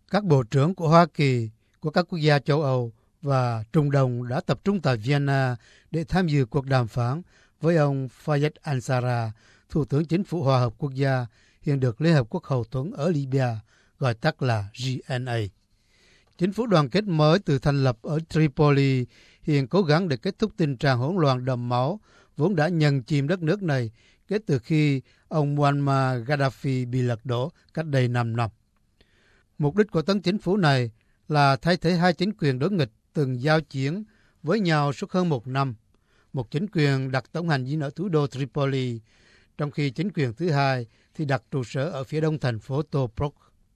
Các bộ trưởng của Hoa Kỳ, của các quốc gia châu Âu và Trung Đông đã tập trung tại Vienna để tham dự cuộc đàm phán với ông Fayez al-Sarraj, Thủ tướng Chính phủ Hòa hợp Quốc gia, hiện được Liên Hợp Quốc hậu thuẫn ở Libya, gọi tắt là GNA. Chính phủ đoàn kết mới từ thành lập ở Tripoli hiện cố gắng để kết thúc tình trạng hỗn loạn đẫm máu vốn đã nhận chìm đất nước này kể từ khi ông Muammar Gaddafi bị lật đổ cách đây 5 năm. Mục đích của tân chính phủ này là thay thế hai chính quyền đối nghịch từng giao chiến với nhau suốt hơn một năm. Một chính quyền đặt tổng hành dinh ở thủ đô Tripoli, trong khi chính quyền thứ hai thì đặt trụ sở ở phía đông thành phố Tobruk.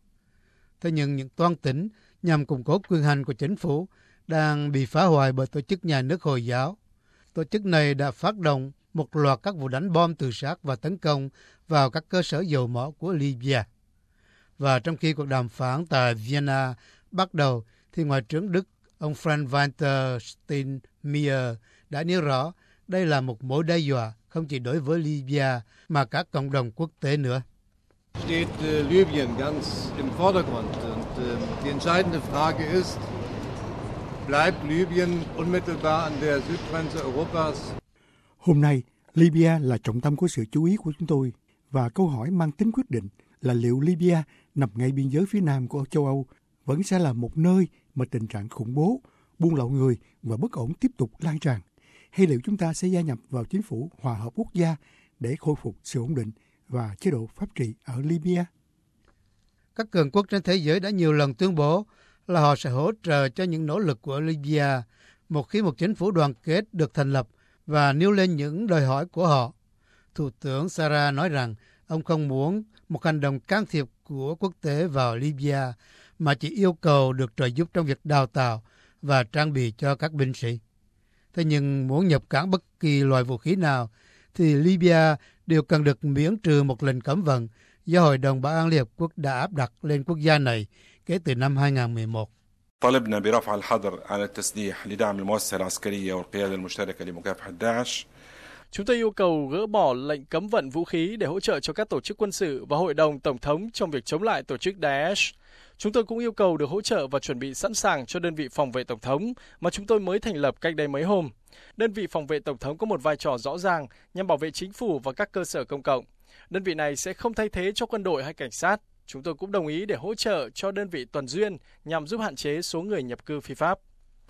Thế nhưng những toan tính nhằm củng cố quyền hành của chính phủ đang bị phá hoại bởi tổ chức nhà nước Hồi giáo. Tổ chức này đã phát động một loạt các vụ đánh bom tự sát và tấn công vào các cơ sở dầu mỏ của Libya. Và trong khi cuộc đàm phán tại Vienna bắt đầu, thì Ngoại trưởng Đức, ông Frank-Walter Steinmeier đã nêu rõ đây là một mối đe dọa không chỉ đối với Libya mà cả cộng đồng quốc tế nữa. Steht Libyen ganz im Vordergrund und die entscheidende Frage ist, bleibt Libyen unmittelbar an der Südgrenze Europas? Hôm nay, Libya là trọng tâm của sự chú ý của chúng tôi và câu hỏi mang tính quyết định là liệu Libya nằm ngay biên giới phía nam của châu Âu vẫn sẽ là một nơi mà tình trạng khủng bố, buôn lậu người và bất ổn tiếp tục lan tràn, hay liệu chúng ta sẽ gia nhập vào chính phủ hòa hợp quốc gia để khôi phục sự ổn định và chế độ pháp trị ở Libya? Các cường quốc trên thế giới đã nhiều lần tuyên bố là họ sẽ hỗ trợ cho những nỗ lực của Libya một khi một chính phủ đoàn kết được thành lập và nêu lên những đòi hỏi của họ. Thủ tướng Sarraj nói rằng ông không muốn một hành động can thiệp của quốc tế vào Libya mà chỉ yêu cầu được trợ giúp trong việc đào tạo và trang bị cho các binh sĩ. Thế nhưng muốn nhập cảng bất kỳ loại vũ khí nào thì Libya đều cần được miễn trừ một lệnh cấm vận do Hội đồng Bảo an Liên Hợp Quốc đã áp đặt lên quốc gia này kể từ năm 2011. طالبنا برفع الحظر على التسليح لدعم المؤسسة العسكرية والقيادة المشتركة لمكافحة داعش. Chúng tôi yêu cầu gỡ bỏ lệnh cấm vận vũ khí để hỗ trợ cho các tổ chức quân sự và Hội đồng Tổng thống trong việc chống lại tổ chức Daesh. Chúng tôi cũng yêu cầu được hỗ trợ và chuẩn bị sẵn sàng cho đơn vị phòng vệ Tổng thống mà chúng tôi mới thành lập cách đây mấy hôm. Đơn vị phòng vệ Tổng thống có một vai trò rõ ràng nhằm bảo vệ chính phủ và các cơ sở công cộng. Đơn vị này sẽ không thay thế cho quân đội hay cảnh sát. Chúng tôi cũng đồng ý để hỗ trợ cho đơn vị tuần duyên nhằm giúp hạn chế số người nhập cư phi pháp.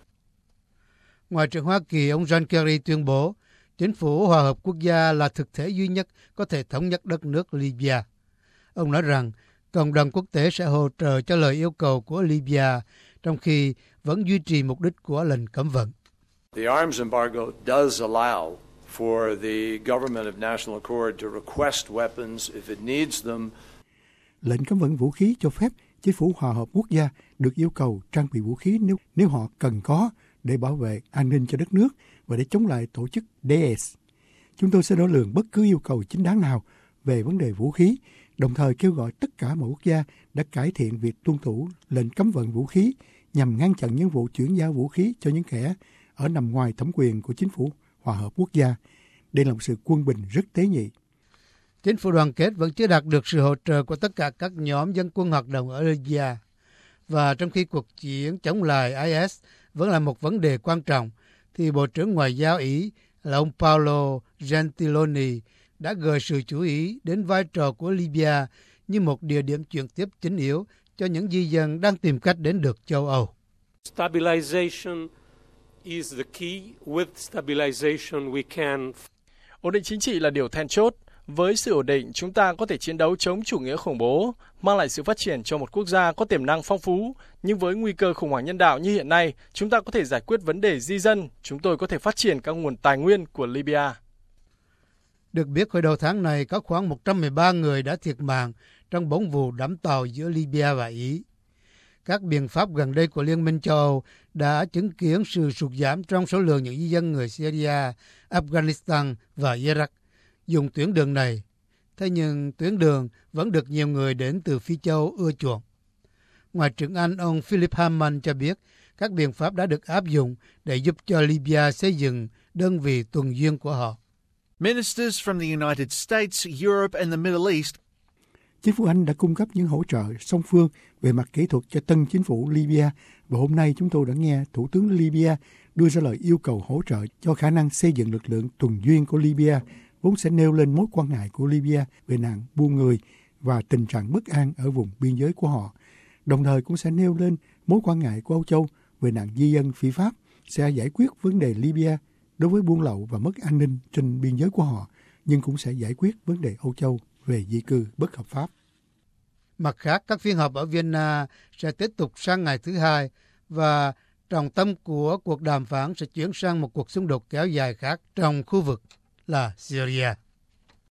Ngoại trưởng Hoa Kỳ ông John Kerry tuyên bố chính phủ hòa hợp quốc gia là thực thể duy nhất có thể thống nhất đất nước Libya. Ông nói rằng cộng đồng quốc tế sẽ hỗ trợ cho lời yêu cầu của Libya, trong khi vẫn duy trì mục đích của lệnh cấm vận. The arms embargo does allow for the government of national accord to request weapons if it needs them. Lệnh cấm vận vũ khí cho phép chính phủ hòa hợp quốc gia được yêu cầu trang bị vũ khí nếu họ cần có để bảo vệ an ninh cho đất nước và để chống lại tổ chức Daesh. Chúng tôi sẽ đo lường bất cứ yêu cầu chính đáng nào về vấn đề vũ khí, đồng thời kêu gọi tất cả mọi quốc gia đã cải thiện việc tuân thủ lệnh cấm vận vũ khí nhằm ngăn chặn những vụ chuyển giao vũ khí cho những kẻ ở nằm ngoài thẩm quyền của chính phủ hòa hợp quốc gia. Đây là một sự quân bình rất tế nhị. Chính phủ đoàn kết vẫn chưa đạt được sự hỗ trợ của tất cả các nhóm dân quân hoạt động ở Libya. Và trong khi cuộc chiến chống lại IS vẫn là một vấn đề quan trọng, thì Bộ trưởng Ngoại giao Ý là ông Paolo Gentiloni đã gợi sự chú ý đến vai trò của Libya như một địa điểm chuyển tiếp chính yếu cho những di dân đang tìm cách đến được châu Âu. Stabilization is the key. With stabilization we can... Ổn định chính trị là điều then chốt. Với sự ổn định, chúng ta có thể chiến đấu chống chủ nghĩa khủng bố, mang lại sự phát triển cho một quốc gia có tiềm năng phong phú. Nhưng với nguy cơ khủng hoảng nhân đạo như hiện nay, chúng ta có thể giải quyết vấn đề di dân. Chúng tôi có thể phát triển các nguồn tài nguyên của Libya. Được biết, hồi đầu tháng này có khoảng 113 người đã thiệt mạng trong 4 vụ đắm tàu giữa Libya và Ý. Các biện pháp gần đây của Liên minh châu Âu đã chứng kiến sự sụt giảm trong số lượng những di dân người Syria, Afghanistan và Iraq dùng tuyến đường này. Thế nhưng tuyến đường vẫn được nhiều người đến từ Phi Châu ưa chuộng. Ngoại trưởng Anh ông Philip Hammond cho biết các biện pháp đã được áp dụng để giúp cho Libya xây dựng đơn vị tuần duyên của họ. Ministers from the United States, Europe and the Middle East. Chính phủ Anh đã cung cấp những hỗ trợ song phương về mặt kỹ thuật cho tân chính phủ Libya, và hôm nay chúng tôi đã nghe Thủ tướng Libya đưa ra lời yêu cầu hỗ trợ cho khả năng xây dựng lực lượng tuần duyên của Libya, vốn sẽ nêu lên mối quan ngại của Libya về nạn buôn người và tình trạng bất an ở vùng biên giới của họ. Đồng thời cũng sẽ nêu lên mối quan ngại của Âu Châu về nạn di dân phi pháp, sẽ giải quyết vấn đề Libya đối với buôn lậu và mất an ninh trên biên giới của họ, nhưng cũng sẽ giải quyết vấn đề Âu Châu về di cư bất hợp pháp. Mặt khác, các phiên họp ở Vienna sẽ tiếp tục sang ngày thứ hai và trọng tâm của cuộc đàm phán sẽ chuyển sang một cuộc xung đột kéo dài khác trong khu vực là Syria.